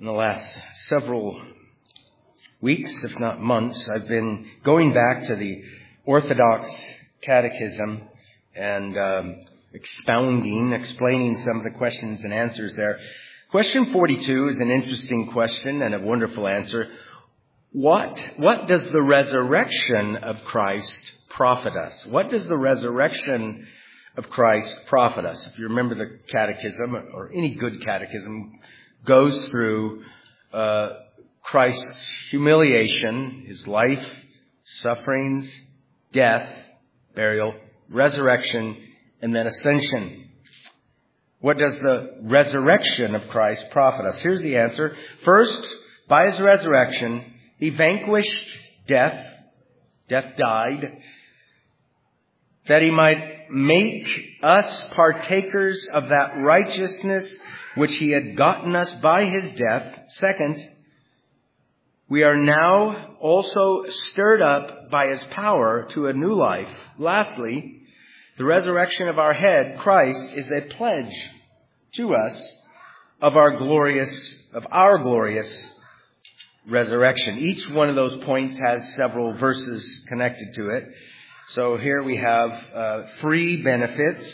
In the last several weeks, if not months, I've been going back to the Orthodox Catechism and explaining some of the questions and answers there. Question 42 is an interesting question and a wonderful answer. What does the resurrection of Christ profit us? What does the resurrection of Christ profit us? If you remember the catechism, or any good catechism, goes through Christ's humiliation, his life, sufferings, death, burial, resurrection, and then ascension. What does the resurrection of Christ profit us? Here's the answer. First, by his resurrection, he vanquished death. Death died, that he might make us partakers of that righteousness which he had gotten us by his death. Second, we are now also stirred up by his power to a new life. Lastly, the resurrection of our head, Christ, is a pledge to us of our glorious resurrection. Each one of those points has several verses connected to it. So here we have three benefits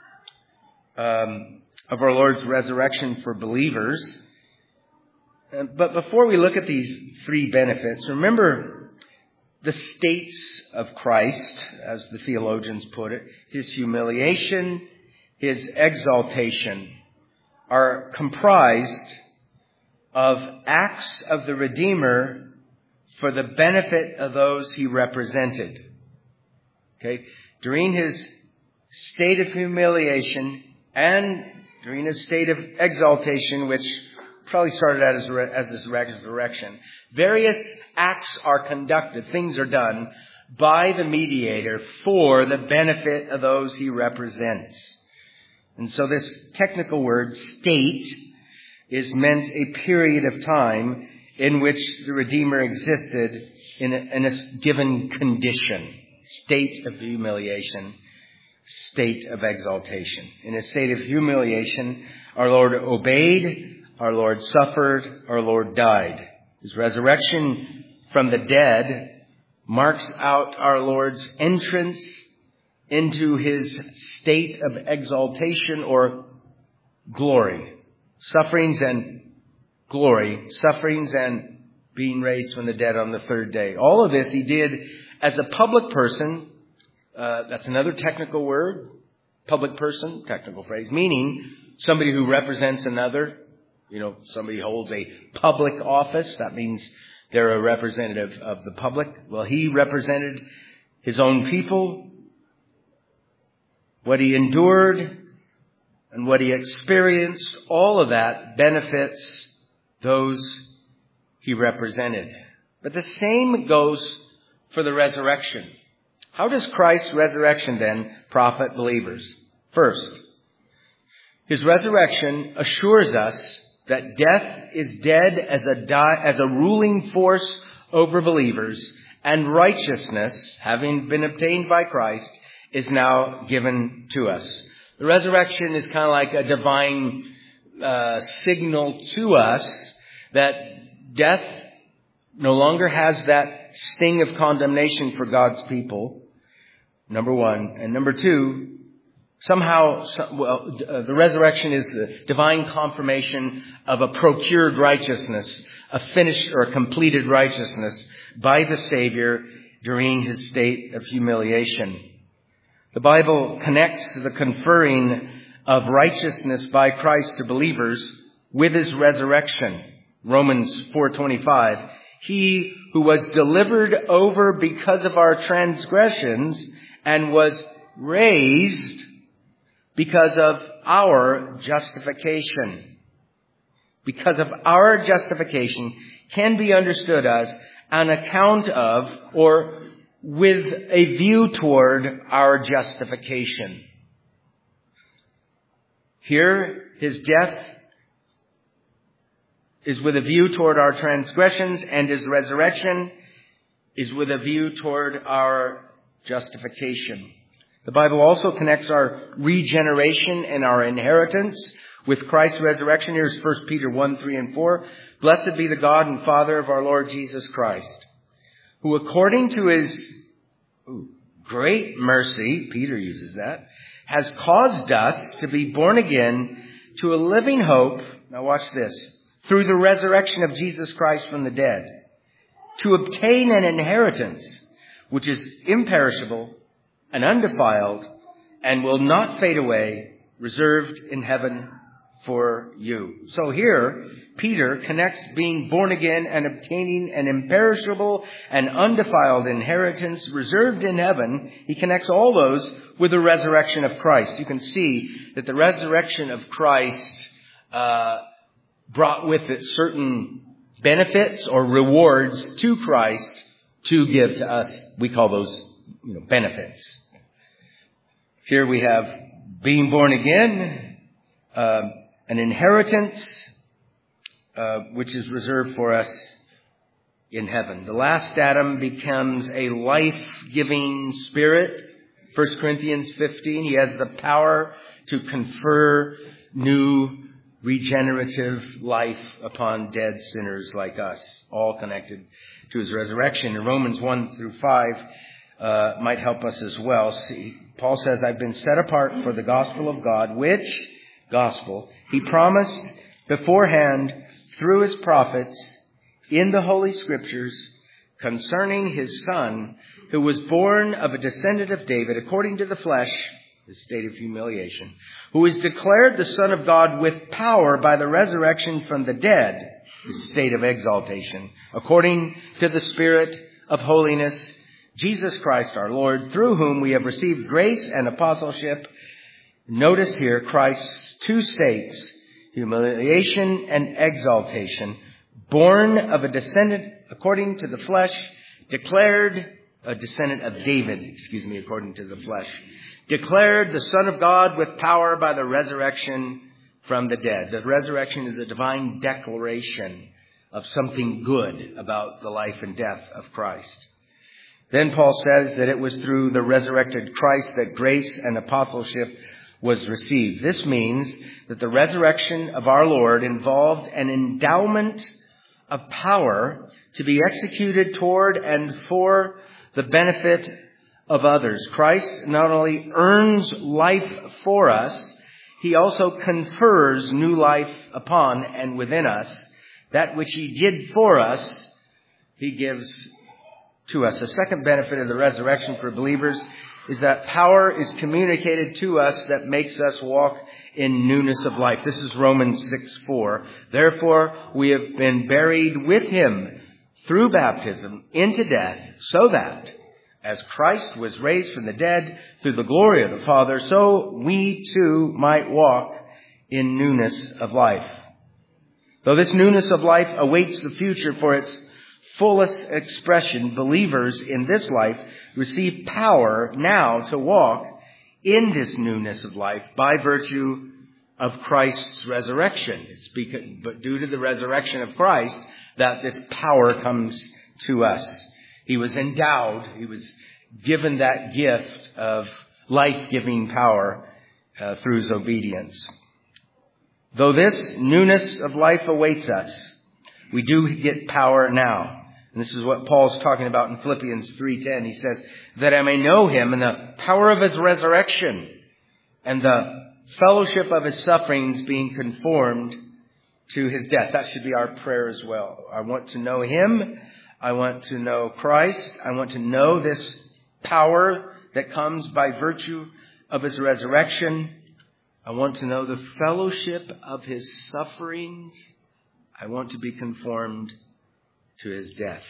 of our Lord's resurrection for believers. But before we look at these three benefits, remember the states of Christ, as the theologians put it. His humiliation, his exaltation are comprised of acts of the Redeemer for the benefit of those he represented. Okay? During his state of humiliation and during his state of exaltation, which probably started out as his resurrection, various acts are conducted, things are done by the mediator for the benefit of those he represents. And so this technical word, state, is meant a period of time in which the Redeemer existed in a given condition. State of humiliation, state of exaltation. In a state of humiliation, our Lord obeyed, our Lord suffered, our Lord died. His resurrection from the dead marks out our Lord's entrance into his state of exaltation or glory. Sufferings and glory, sufferings and being raised from the dead on the third day. All of this he did as a public person. That's another technical word. Public person, technical phrase, meaning somebody who represents another. You know, somebody holds a public office. That means they're a representative of the public. Well, he represented his own people. What he endured and what he experienced, all of that benefits those he represented. But the same goes for the resurrection. How does Christ's resurrection then profit believers? First, his resurrection assures us that death is dead as a ruling force over believers, and righteousness, having been obtained by Christ, is now given to us. The resurrection is kind of like a divine signal to us that death no longer has that sting of condemnation for God's people, number one. And number two, the resurrection is the divine confirmation of a procured righteousness, a finished or a completed righteousness by the Savior during his state of humiliation. The Bible connects the conferring of righteousness by Christ to believers with his resurrection. Romans 4:25. He who was delivered over because of our transgressions and was raised because of our justification. Because of our justification can be understood as an account of or with a view toward our justification. Here, his death is with a view toward our transgressions, and his resurrection is with a view toward our justification. The Bible also connects our regeneration and our inheritance with Christ's resurrection. Here's 1 Peter 1, 3 and 4. Blessed be the God and Father of our Lord Jesus Christ, who according to his great mercy, Peter uses that, has caused us to be born again to a living hope. Now watch this. Through the resurrection of Jesus Christ from the dead, to obtain an inheritance which is imperishable and undefiled and will not fade away, reserved in heaven for you. So here, Peter connects being born again and obtaining an imperishable and undefiled inheritance reserved in heaven. He connects all those with the resurrection of Christ. You can see that the resurrection of Christ brought with it certain benefits or rewards to Christ to give to us. We call those benefits. Here we have being born again, an inheritance which is reserved for us in heaven. The last Adam becomes a life-giving spirit. 1 Corinthians 15, he has the power to confer new regenerative life upon dead sinners like us, all connected to his resurrection. In Romans 1 through 5 might help us as well. See, Paul says, I've been set apart for the gospel of God, which gospel he promised beforehand through his prophets in the Holy Scriptures concerning his Son, who was born of a descendant of David according to the flesh, the state of humiliation, who is declared the Son of God with power by the resurrection from the dead, the state of exaltation, according to the Spirit of holiness, Jesus Christ our Lord, through whom we have received grace and apostleship. Notice here Christ's two states, humiliation and exaltation, born of a descendant according to the flesh, declared a descendant of David, according to the flesh, declared the Son of God with power by the resurrection from the dead. The resurrection is a divine declaration of something good about the life and death of Christ. Then Paul says that it was through the resurrected Christ that grace and apostleship was received. This means that the resurrection of our Lord involved an endowment of power to be executed toward and for the benefit of others. Christ not only earns life for us, he also confers new life upon and within us. That which he did for us, he gives to us. The second benefit of the resurrection for believers is that power is communicated to us that makes us walk in newness of life. This is Romans 6:4. Therefore, we have been buried with him through baptism into death, so that as Christ was raised from the dead through the glory of the Father, so we too might walk in newness of life. Though this newness of life awaits the future for its fullest expression, believers in this life receive power now to walk in this newness of life by virtue of Christ's resurrection. It's but due to the resurrection of Christ that this power comes to us. He was endowed, he was given that gift of life-giving power through his obedience. Though this newness of life awaits us, we do get power now. And this is what Paul's talking about in Philippians 3:10. He says, that I may know him and the power of his resurrection and the fellowship of his sufferings, being conformed to his death. That should be our prayer as well. I want to know him. I want to know Christ. I want to know this power that comes by virtue of his resurrection. I want to know the fellowship of his sufferings. I want to be conformed to his death.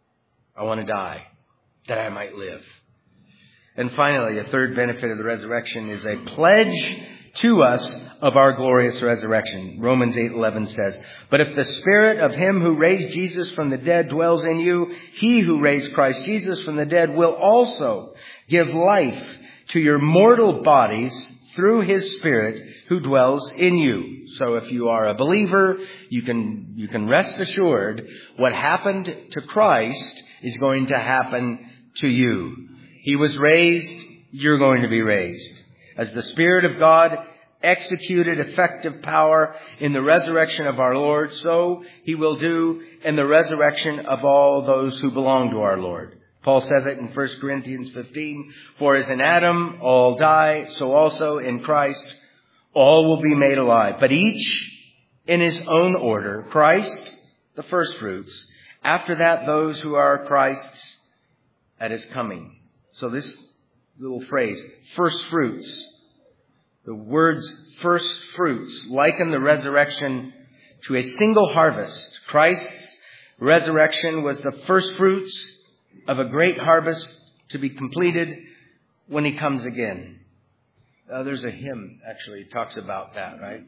I want to die that I might live. And finally, a third benefit of the resurrection is a pledge to us of our glorious resurrection. Romans 8:11 says, but if the Spirit of him who raised Jesus from the dead dwells in you, he who raised Christ Jesus from the dead will also give life to your mortal bodies through his Spirit who dwells in you. So if you are a believer, you can rest assured what happened to Christ is going to happen to you. He was raised you're going to be raised. As the Spirit of God executed effective power in the resurrection of our Lord, so He will do in the resurrection of all those who belong to our Lord. Paul says it in 1 Corinthians 15, for as in Adam all die, so also in Christ all will be made alive. But each in his own order. Christ, the first fruits. After that, those who are Christ's at His coming. So this little phrase, first fruits. The words first fruits liken the resurrection to a single harvest. Christ's resurrection was the first fruits of a great harvest to be completed when He comes again. There's a hymn actually talks about that, right?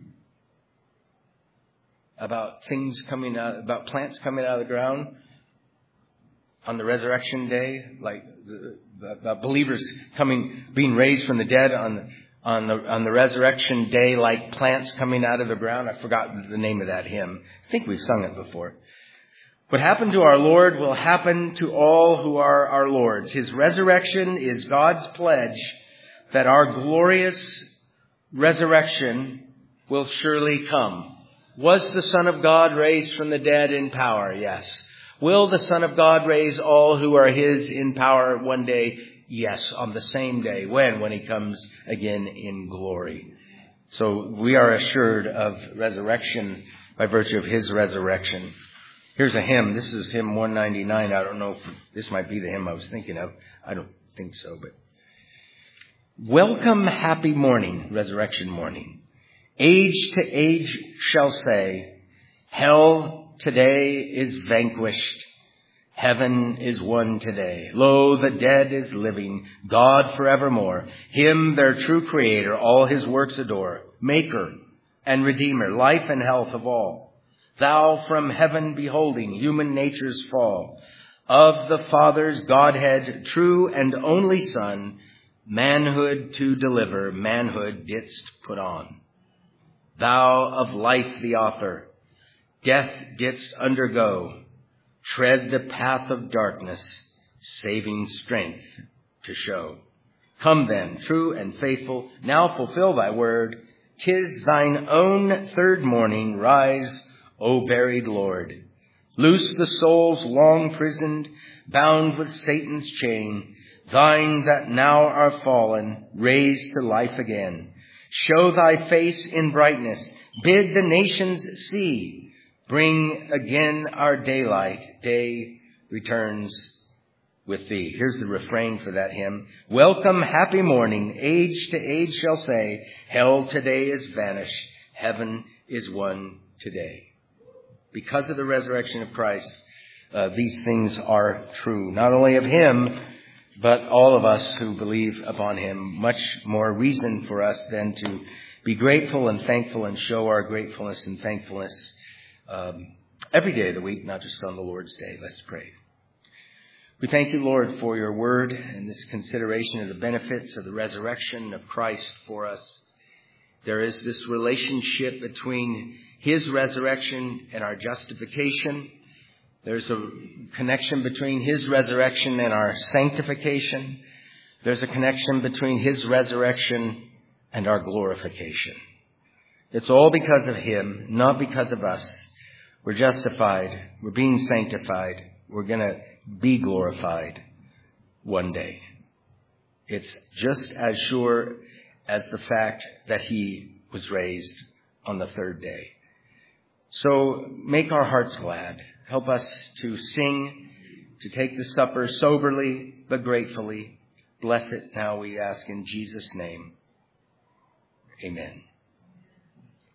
About things coming out, about plants coming out of the ground on the resurrection day, like about believers being raised from the dead on the resurrection day, like plants coming out of the ground. I've forgotten the name of that hymn. I think we've sung it before. What happened to our Lord will happen to all who are our Lord's. His resurrection is God's pledge that our glorious resurrection will surely come. Was the Son of God raised from the dead in power? Yes. Will the Son of God raise all who are His in power one day? Yes, on the same day. When He comes again in glory. So we are assured of resurrection by virtue of His resurrection. Here's a hymn. This is hymn 199. I don't know if this might be the hymn I was thinking of. I don't think so, but welcome, happy morning, resurrection morning. Age to age shall say, hell today is vanquished. Heaven is won today. Lo, the dead is living, God forevermore. Him, their true Creator, all His works adore. Maker and Redeemer, life and health of all. Thou from heaven beholding human nature's fall. Of the Father's Godhead, true and only Son, manhood to deliver, manhood didst put on. Thou of life the author, death didst undergo, tread the path of darkness, saving strength to show. Come then, true and faithful, now fulfill thy word. 'Tis thine own third morning, rise, O buried Lord. Loose the souls long prisoned, bound with Satan's chain. Thine that now are fallen, raise to life again. Show thy face in brightness, bid the nations see. Bring again our daylight, day returns with thee. Here's the refrain for that hymn. Welcome, happy morning, age to age shall say, hell today is vanished, heaven is won today. Because of the resurrection of Christ, these things are true, not only of Him, but all of us who believe upon Him. Much more reason for us than to be grateful and thankful and show our gratefulness and thankfulness every day of the week, not just on the Lord's Day. Let's pray. We thank you, Lord, for your word and this consideration of the benefits of the resurrection of Christ for us. There is this relationship between His resurrection and our justification. There's a connection between His resurrection and our sanctification. There's a connection between His resurrection and our glorification. It's all because of Him, not because of us. We're justified. We're being sanctified. We're going to be glorified one day. It's just as sure as the fact that He was raised on the third day. So make our hearts glad. Help us to sing, to take the supper soberly but gratefully. Bless it now, we ask in Jesus' name. Amen.